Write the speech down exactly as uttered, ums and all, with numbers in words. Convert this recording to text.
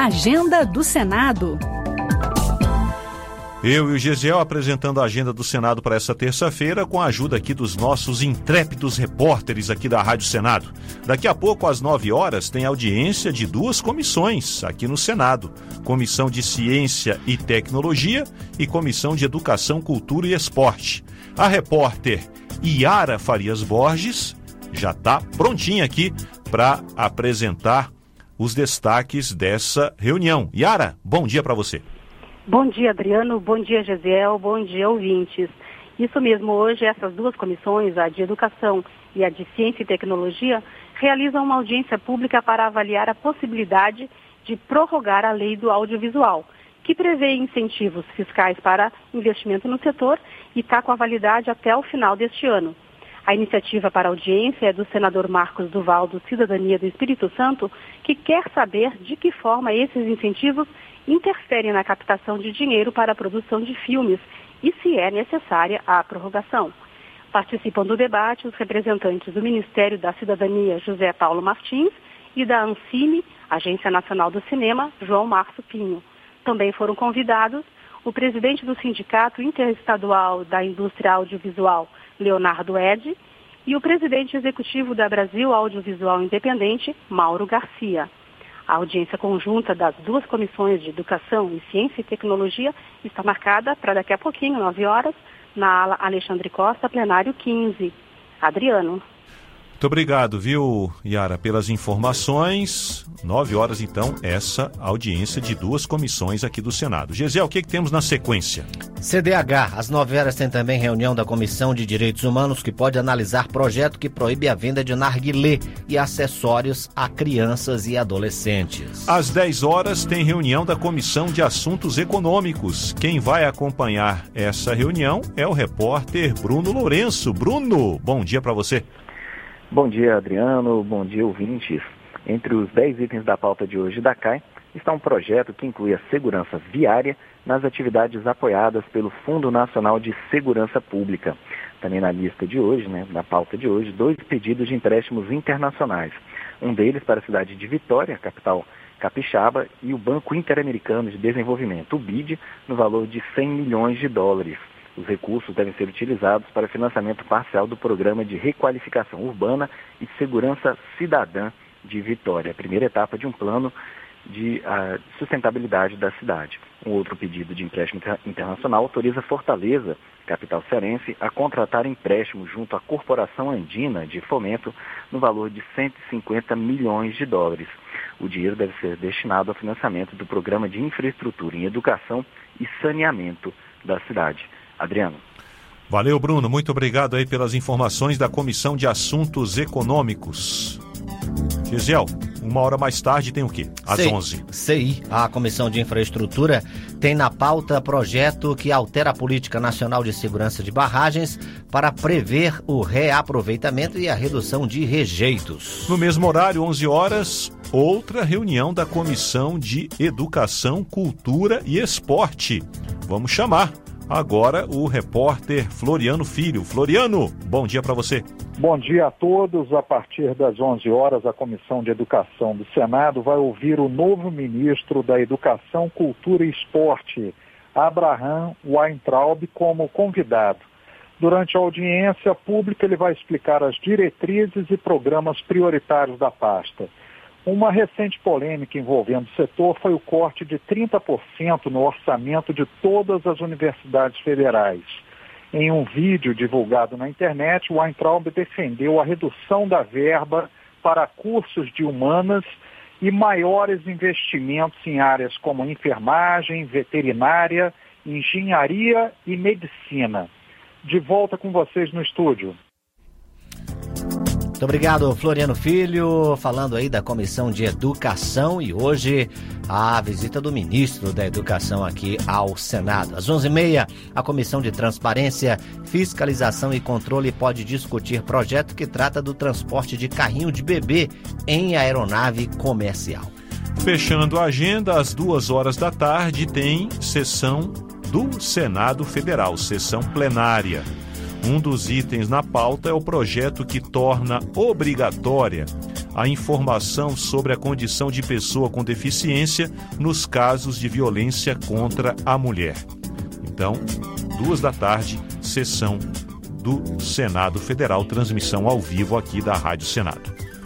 Agenda do Senado. Eu e o Gesiel apresentando a agenda do Senado para essa terça-feira com a ajuda aqui dos nossos intrépidos repórteres aqui da Rádio Senado. Daqui a pouco, às nove horas, tem audiência de duas comissões aqui no Senado. Comissão de Ciência e Tecnologia e Comissão de Educação, Cultura e Esporte. A repórter Yara Farias Borges já está prontinha aqui para apresentar os destaques dessa reunião. Yara, bom dia para você. Bom dia, Adriano. Bom dia, Gesiel. Bom dia, ouvintes. Isso mesmo, hoje essas duas comissões, a de Educação e a de Ciência e Tecnologia, realizam uma audiência pública para avaliar a possibilidade de prorrogar a lei do audiovisual, que prevê incentivos fiscais para investimento no setor e está com a validade até o final deste ano. A iniciativa para a audiência é do senador Marcos Duval, do Cidadania do Espírito Santo, que quer saber de que forma esses incentivos interferem na captação de dinheiro para a produção de filmes e se é necessária a prorrogação. Participam do debate os representantes do Ministério da Cidadania, José Paulo Martins, e da Ancine, Agência Nacional do Cinema, João Márcio Pinho. Também foram convidados o presidente do Sindicato Interestadual da Indústria Audiovisual, Leonardo Ed, e o presidente executivo da Brasil Audiovisual Independente, Mauro Garcia. A audiência conjunta das duas comissões de Educação e Ciência e Tecnologia está marcada para daqui a pouquinho, nove horas, na ala Alexandre Costa, plenário quinze. Adriano. Muito obrigado, viu, Yara, pelas informações. Nove horas, então, essa audiência de duas comissões aqui do Senado. Gesiel, o que, que temos na sequência? C D H, às nove horas tem também reunião da Comissão de Direitos Humanos, que pode analisar projeto que proíbe a venda de narguilé e acessórios a crianças e adolescentes. Às dez horas tem reunião da Comissão de Assuntos Econômicos. Quem vai acompanhar essa reunião é o repórter Bruno Lourenço. Bruno, bom dia para você. Bom dia, Adriano. Bom dia, ouvintes. Entre os dez itens da pauta de hoje da C A I está um projeto que inclui a segurança viária nas atividades apoiadas pelo Fundo Nacional de Segurança Pública. Também na lista de hoje, né, na pauta de hoje, dois pedidos de empréstimos internacionais. Um deles para a cidade de Vitória, capital capixaba, e o Banco Interamericano de Desenvolvimento, o B I D, no valor de cem milhões de dólares. Os recursos devem ser utilizados para financiamento parcial do Programa de Requalificação Urbana e Segurança Cidadã de Vitória, a primeira etapa de um plano de uh, sustentabilidade da cidade. Um outro pedido de empréstimo internacional autoriza Fortaleza, capital cearense, a contratar empréstimo junto à Corporação Andina de Fomento no valor de cento e cinquenta milhões de dólares. O dinheiro deve ser destinado ao financiamento do Programa de Infraestrutura em Educação e Saneamento da cidade. Adriano. Valeu, Bruno. Muito obrigado aí pelas informações da Comissão de Assuntos Econômicos. Gesiel, uma hora mais tarde tem o quê? Às onze. C I, a Comissão de Infraestrutura, tem na pauta projeto que altera a Política Nacional de Segurança de Barragens para prever o reaproveitamento e a redução de rejeitos. No mesmo horário, onze horas, outra reunião da Comissão de Educação, Cultura e Esporte. Vamos chamar agora o repórter Floriano Filho. Floriano, bom dia para você. Bom dia a todos. A partir das onze horas, a Comissão de Educação do Senado vai ouvir o novo ministro da Educação, Cultura e Esporte, Abraham Weintraub, como convidado. Durante a audiência pública, ele vai explicar as diretrizes e programas prioritários da pasta. Uma recente polêmica envolvendo o setor foi o corte de trinta por cento no orçamento de todas as universidades federais. Em um vídeo divulgado na internet, o Weintraub defendeu a redução da verba para cursos de humanas e maiores investimentos em áreas como enfermagem, veterinária, engenharia e medicina. De volta com vocês no estúdio. Muito obrigado, Floriano Filho, falando aí da Comissão de Educação e hoje a visita do ministro da Educação aqui ao Senado. Às onze e meia, a Comissão de Transparência, Fiscalização e Controle pode discutir projeto que trata do transporte de carrinho de bebê em aeronave comercial. Fechando a agenda, às duas horas da tarde tem sessão do Senado Federal, sessão plenária. Um dos itens na pauta é o projeto que torna obrigatória a informação sobre a condição de pessoa com deficiência nos casos de violência contra a mulher. Então, duas da tarde, sessão do Senado Federal, transmissão ao vivo aqui da Rádio Senado.